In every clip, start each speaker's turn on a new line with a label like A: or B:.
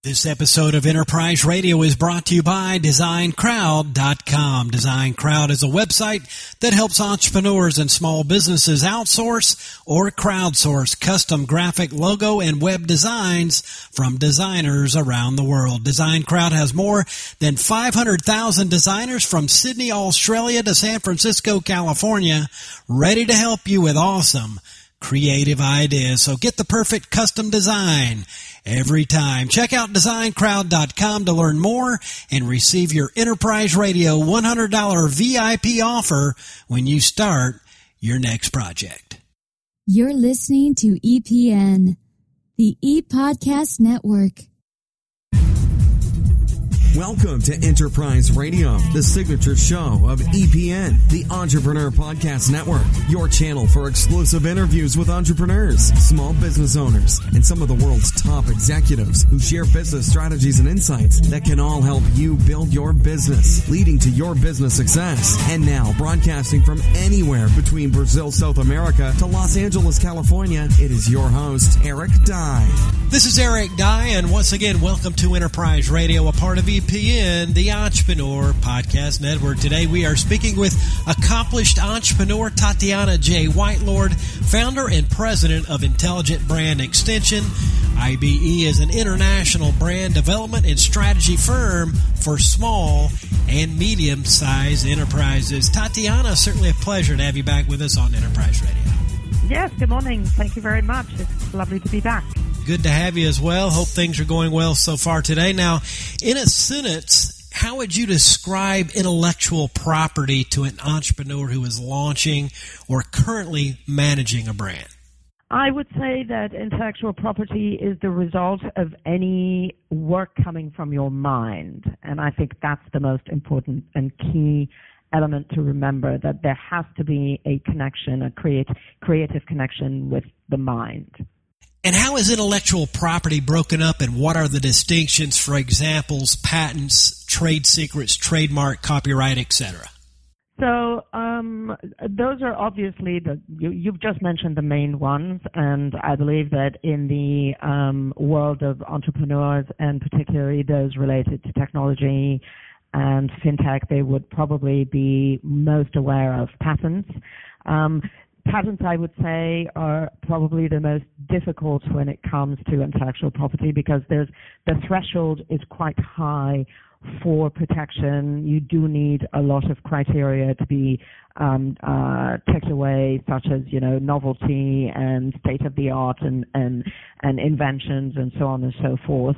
A: This episode of Enterprise Radio is brought to you by DesignCrowd.com. DesignCrowd is a website that helps entrepreneurs and small businesses outsource or crowdsource custom graphic logo and web designs from designers around the world. DesignCrowd has more than 500,000 designers from Sydney, Australia to San Francisco, California, ready to help you with awesome creative ideas. So get the perfect custom design every time. Check out DesignCrowd.com to learn more and receive your Enterprise Radio $100 VIP offer when you start your next project.
B: You're listening to EPN, the ePodcast Network.
C: Welcome to Enterprise Radio, the signature show of EPN, the Entrepreneur Podcast Network, your channel for exclusive interviews with entrepreneurs, small business owners, and some of the world's top executives who share business strategies and insights that can all help you build your business, leading to your business success. And now, broadcasting from anywhere between Brazil, South America to Los Angeles, California, it is your host, Eric Dye.
A: This is Eric Dye, and once again, welcome to Enterprise Radio, a part of EPN, the Entrepreneur Podcast Network. Today we are speaking with accomplished entrepreneur Tatiana J. Whitelord, founder and president of Intelligent Brand Extension. IBE is an international brand development and strategy firm for small and medium-sized enterprises. Tatiana, certainly a pleasure to have you back with us on Enterprise Radio.
D: Yes, good morning. Thank you very much. It's lovely to be back.
A: Good to have you as well. Hope things are going well so far today. Now, in a sentence, how would you describe intellectual property to an entrepreneur who is launching or currently managing a brand?
D: I would say that intellectual property is the result of any work coming from your mind. And I think that's the most important and key element to remember, that there has to be a connection, a creative connection with the mind.
A: And how is intellectual property broken up, and what are the distinctions, for examples, patents, trade secrets, trademark, copyright, etc.?
D: So those are obviously you've just mentioned the main ones, and I believe that in the world of entrepreneurs, and particularly those related to technology and fintech, they would probably be most aware of patents. Patents, I would say, are probably the most difficult when it comes to intellectual property, because the threshold is quite high for protection. You do need a lot of criteria to be ticked away, such as, novelty and state of the art and inventions and so on and so forth.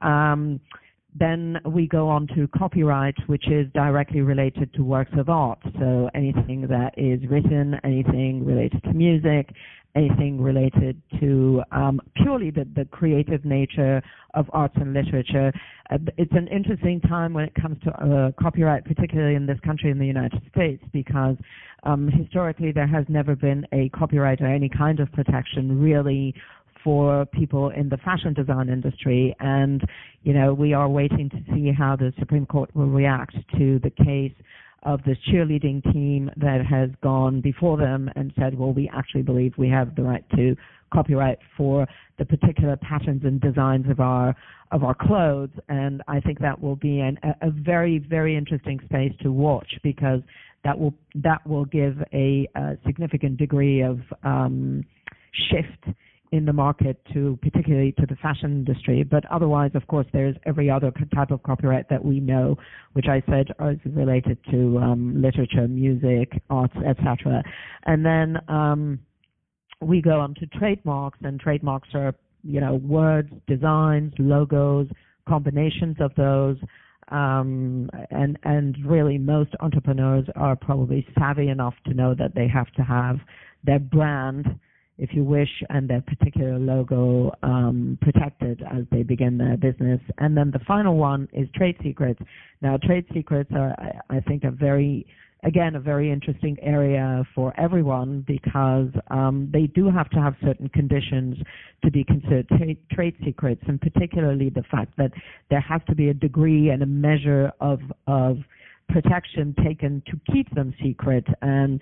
D: Then we go on to copyright, which is directly related to works of art. So anything that is written, anything related to music, anything related to purely the creative nature of arts and literature. It's an interesting time when it comes to copyright, particularly in this country, in the United States, because historically there has never been a copyright or any kind of protection really for people in the fashion design industry. And, we are waiting to see how the Supreme Court will react to the case of this cheerleading team that has gone before them and said, well, we actually believe we have the right to copyright for the particular patterns and designs of our clothes. And I think that will be a very, very interesting space to watch, because that will give a significant degree of shift in the market, particularly to the fashion industry. But otherwise, of course, there's every other type of copyright that we know, which I said is related to literature, music, arts, etc. And then we go on to trademarks, and trademarks are, words, designs, logos, combinations of those. And really most entrepreneurs are probably savvy enough to know that they have to have their brand, if you wish, and their particular logo protected as they begin their business. And then the final one is trade secrets. Now, trade secrets are, I think, a very interesting area for everyone, because they do have to have certain conditions to be considered trade secrets, and particularly the fact that there has to be a degree and a measure of protection taken to keep them secret. And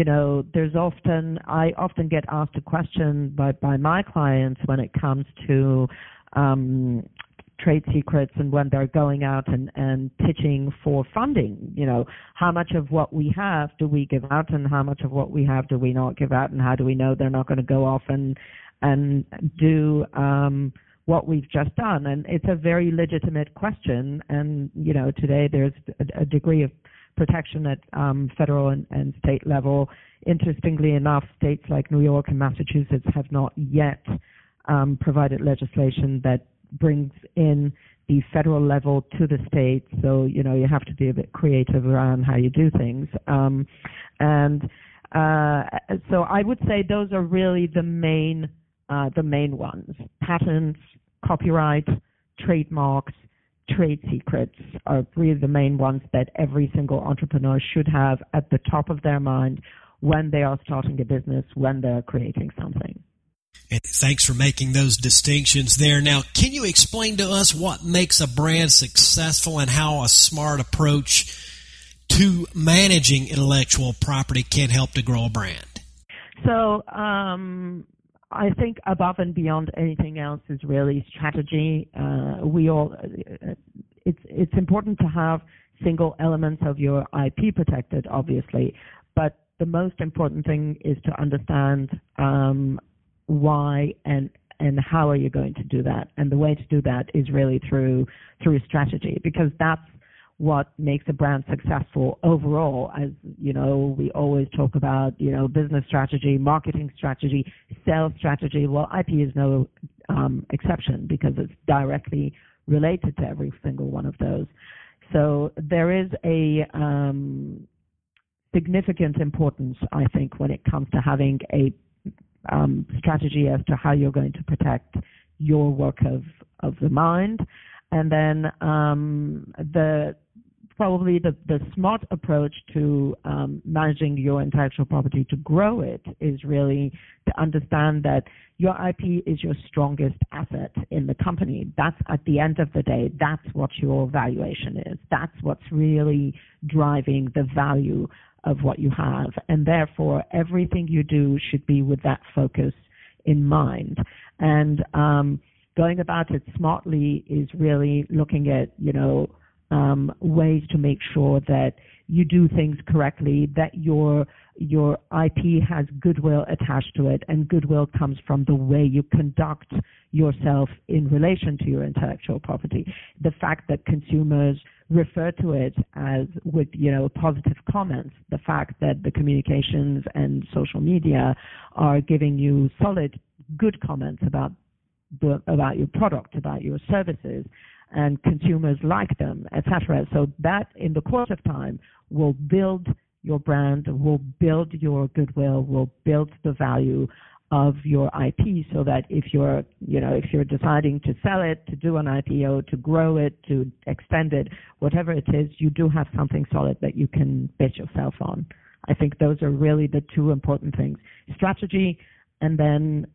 D: I often get asked a question by my clients when it comes to trade secrets and when they're going out and pitching for funding. How much of what we have do we give out, and how much of what we have do we not give out, and how do we know they're not going to go off and do what we've just done? And it's a very legitimate question. And, today there's a degree of protection at federal and state level. Interestingly enough, states like New York and Massachusetts have not yet provided legislation that brings in the federal level to the states. So, you have to be a bit creative around how you do things. So I would say those are really the main ones. Patents, copyright, trademarks, trade secrets are really the main ones that every single entrepreneur should have at the top of their mind when they are starting a business, when they're creating something.
A: And thanks for making those distinctions there. Now, can you explain to us what makes a brand successful and how a smart approach to managing intellectual property can help to grow a brand?
D: So I think above and beyond anything else is really strategy. It's important to have single elements of your IP protected, obviously, but the most important thing is to understand why and how are you going to do that. And the way to do that is really through strategy, because that's what makes a brand successful overall. As we always talk about, business strategy, marketing strategy, sales strategy. Well, IP is no exception, because it's directly related to every single one of those. So there is a significant importance, I think, when it comes to having a strategy as to how you're going to protect your work of the mind. And then probably the smart approach to managing your intellectual property to grow it is really to understand that your IP is your strongest asset in the company. That's, at the end of the day, that's what your valuation is. That's what's really driving the value of what you have. And therefore, everything you do should be with that focus in mind. And going about it smartly is really looking at, ways to make sure that you do things correctly, that your IP has goodwill attached to it, and goodwill comes from the way you conduct yourself in relation to your intellectual property. The fact that consumers refer to it as with, positive comments, the fact that the communications and social media are giving you solid, good comments about your product, about your services, and consumers like them, etc. So that, in the course of time, will build your brand, will build your goodwill, will build the value of your IP, so that if you're deciding to sell it, to do an IPO, to grow it, to extend it, whatever it is, you do have something solid that you can base yourself on. I think those are really the two important things: strategy, and then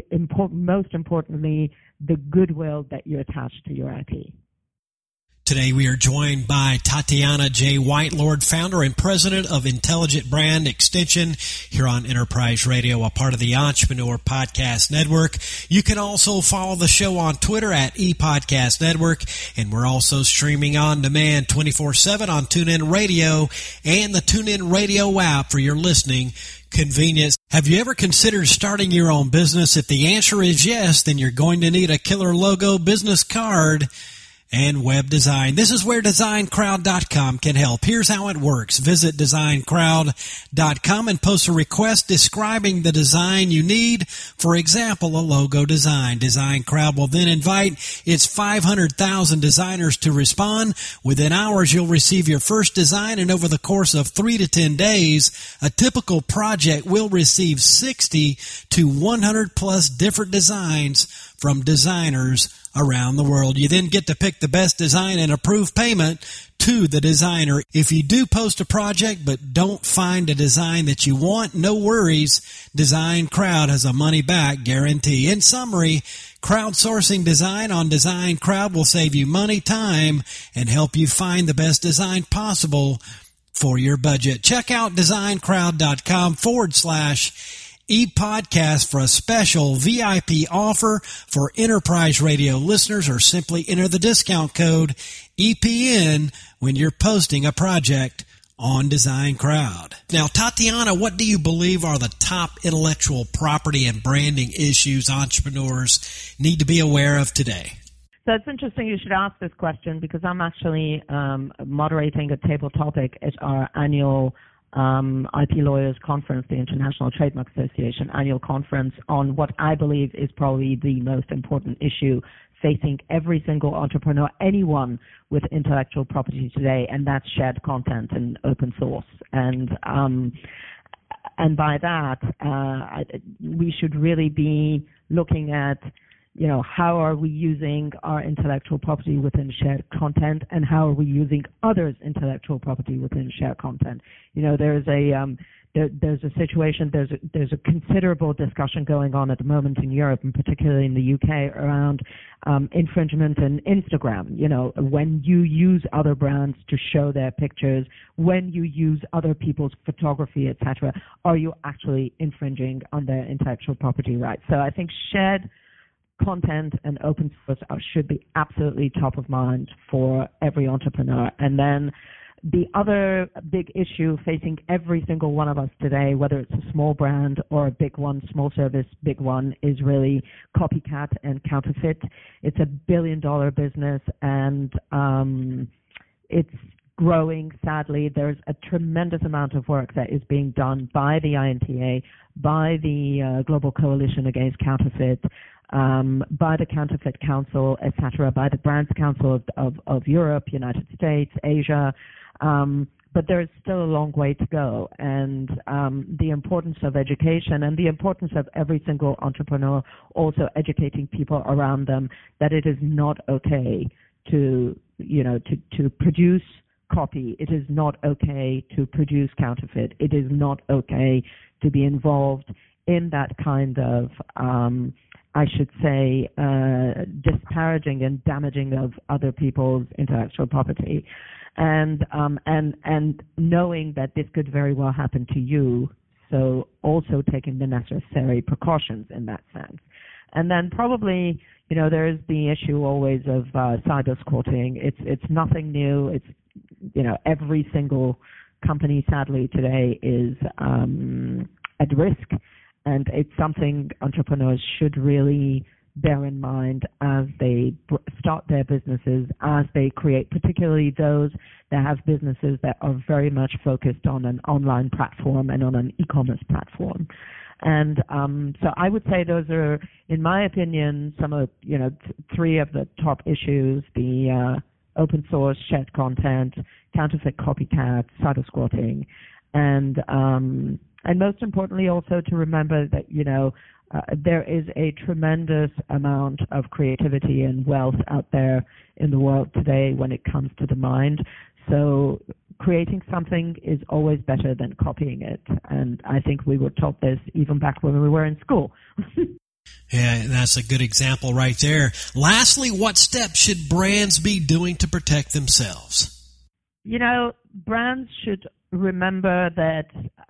D: most importantly, the goodwill that you attach to your IP.
A: Today we are joined by Tatiana J. Whitelord, founder and president of Intelligent Brand Extension here on Enterprise Radio, a part of the Entrepreneur Podcast Network. You can also follow the show on Twitter at ePodcast Network, and we're also streaming on demand 24/7 on TuneIn Radio and the TuneIn Radio app for your listening convenience. Have you ever considered starting your own business? If the answer is yes, then you're going to need a killer logo, business card, and web design. This is where DesignCrowd.com can help. Here's how it works. Visit DesignCrowd.com and post a request describing the design you need. For example, a logo design. DesignCrowd will then invite its 500,000 designers to respond. Within hours, you'll receive your first design, and over the course of 3 to 10 days, a typical project will receive 60 to 100 plus different designs from designers around the world. You then get to pick the best design and approve payment to the designer. If you do post a project but don't find a design that you want, no worries. Design Crowd has a money-back guarantee. In summary, crowdsourcing design on Design Crowd will save you money, time, and help you find the best design possible for your budget. Check out designcrowd.com/ ePodcast for a special VIP offer for Enterprise Radio listeners, or simply enter the discount code EPN when you're posting a project on Design Crowd. Now, Tatiana, what do you believe are the top intellectual property and branding issues entrepreneurs need to be aware of today?
D: So it's interesting you should ask this question, because I'm actually moderating a table topic at our annual IP Lawyers Conference, the International Trademark Association annual conference, on what I believe is probably the most important issue facing every single entrepreneur, anyone with intellectual property today, and that's shared content and open source. And by that, we should really be looking at, how are we using our intellectual property within shared content, and how are we using others' intellectual property within shared content? There's a situation, there's a considerable discussion going on at the moment in Europe, and particularly in the UK, around infringement in Instagram. When you use other brands to show their pictures, when you use other people's photography, etc., are you actually infringing on their intellectual property rights? So I think shared content and open source should be absolutely top of mind for every entrepreneur. And then the other big issue facing every single one of us today, whether it's a small brand or a big one, small service, big one, is really copycat and counterfeit. It's $1 billion business, and it's growing, sadly. There's a tremendous amount of work that is being done by the INTA, by the Global Coalition Against Counterfeit, by the Counterfeit Council, etc., by the Brands Council of Europe, United States, Asia, but there's still a long way to go. And the importance of education, and the importance of every single entrepreneur also educating people around them that it is not okay to produce copy. It is not okay to produce counterfeit. It is not okay to be involved in that kind of disparaging and damaging of other people's intellectual property, and knowing that this could very well happen to you. So also taking the necessary precautions in that sense. And then probably, there is the issue always of cyber squatting. It's nothing new. It's every single company, sadly, today is at risk. And it's something entrepreneurs should really bear in mind as they start their businesses, as they create, particularly those that have businesses that are very much focused on an online platform and on an e-commerce platform. And so I would say those are, in my opinion, some of three of the top issues: the open source, shared content, counterfeit, copycat, cyber squatting, and most importantly, also to remember that, there is a tremendous amount of creativity and wealth out there in the world today when it comes to the mind. So creating something is always better than copying it. And I think we were taught this even back when we were in school.
A: Yeah, that's a good example right there. Lastly, what steps should brands be doing to protect themselves?
D: Brands should remember that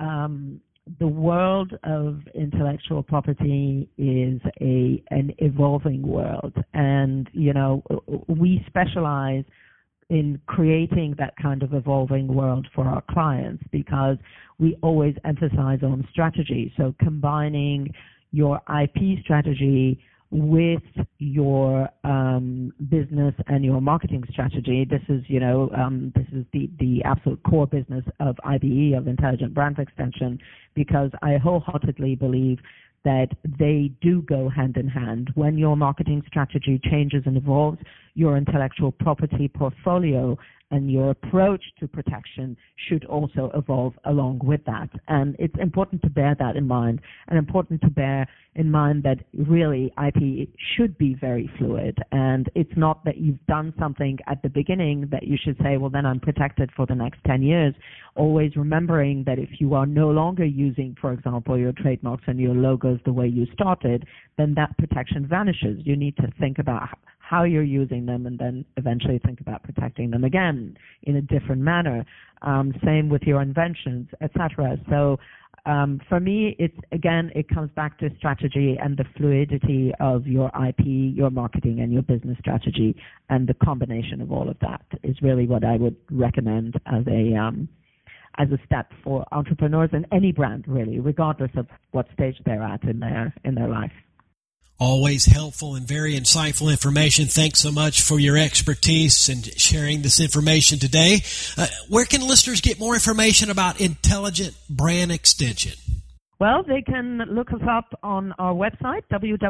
D: the world of intellectual property is an evolving world, and we specialize in creating that kind of evolving world for our clients because we always emphasize on strategy. So combining your IP strategy with your business and your marketing strategy. This is, this is the absolute core business of IBE, of Intelligent Brand Extension, because I wholeheartedly believe that they do go hand in hand. When your marketing strategy changes and evolves, your intellectual property portfolio and your approach to protection should also evolve along with that. And it's important to bear that in mind, and important to bear in mind that really IP should be very fluid. And it's not that you've done something at the beginning that you should say, well, then I'm protected for the next 10 years. Always remembering that if you are no longer using, for example, your trademarks and your logos the way you started, then that protection vanishes. You need to think about how you're using them, and then eventually think about protecting them again in a different manner. Same with your inventions, etc. So for me, it comes back to strategy and the fluidity of your IP, your marketing, and your business strategy, and the combination of all of that is really what I would recommend as a step for entrepreneurs in any brand, really, regardless of what stage they're at in their life.
A: Always helpful and very insightful information. Thanks so much for your expertise and sharing this information today. Where can listeners get more information about Intelligent Brand Extension?
D: Well, they can look us up on our website,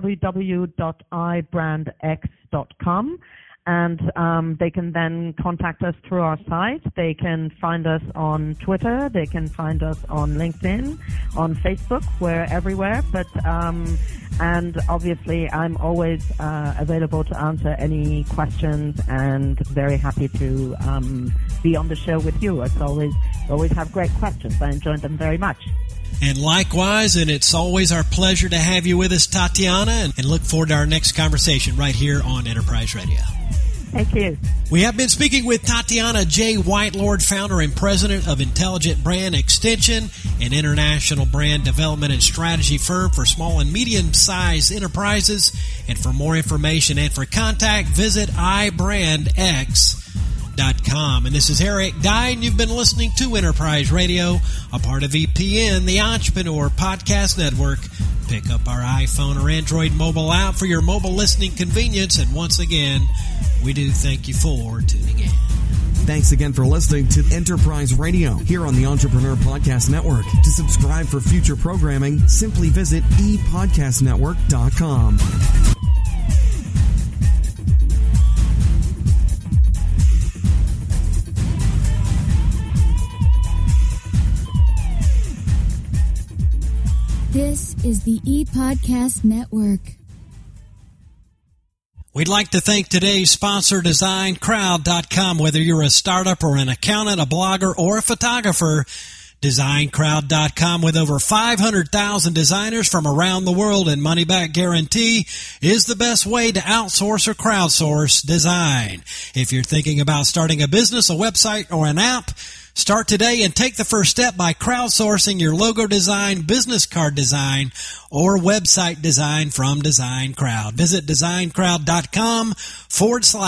D: www.ibrandx.com. And they can then contact us through our site. They can find us on Twitter. They can find us on LinkedIn, on Facebook. We're everywhere. But and obviously, I'm always available to answer any questions, and very happy to be on the show with you. It's always have great questions. I enjoyed them very much.
A: And likewise, and it's always our pleasure to have you with us, Tatiana, and look forward to our next conversation right here on Enterprise Radio.
D: Thank you.
A: We have been speaking with Tatiana J. Whitelord, founder and president of Intelligent Brand Extension, an international brand development and strategy firm for small and medium-sized enterprises. And for more information and for contact, visit ibrandx.com. And this is Eric Dye, and you've been listening to Enterprise Radio, a part of EPN, the Entrepreneur Podcast Network. Pick up our iPhone or Android mobile app for your mobile listening convenience. And once again, we do thank you for tuning in.
C: Thanks again for listening to Enterprise Radio here on the Entrepreneur Podcast Network. To subscribe for future programming, simply visit epodcastnetwork.com.
B: This is the ePodcast Network.
A: We'd like to thank today's sponsor, DesignCrowd.com. Whether you're a startup or an accountant, a blogger, or a photographer, DesignCrowd.com, with over 500,000 designers from around the world and money-back guarantee, is the best way to outsource or crowdsource design. If you're thinking about starting a business, a website, or an app, start today and take the first step by crowdsourcing your logo design, business card design, or website design from Design Crowd. Visit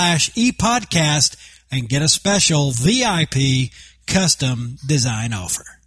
A: designcrowd.com/epodcast and get a special VIP custom design offer.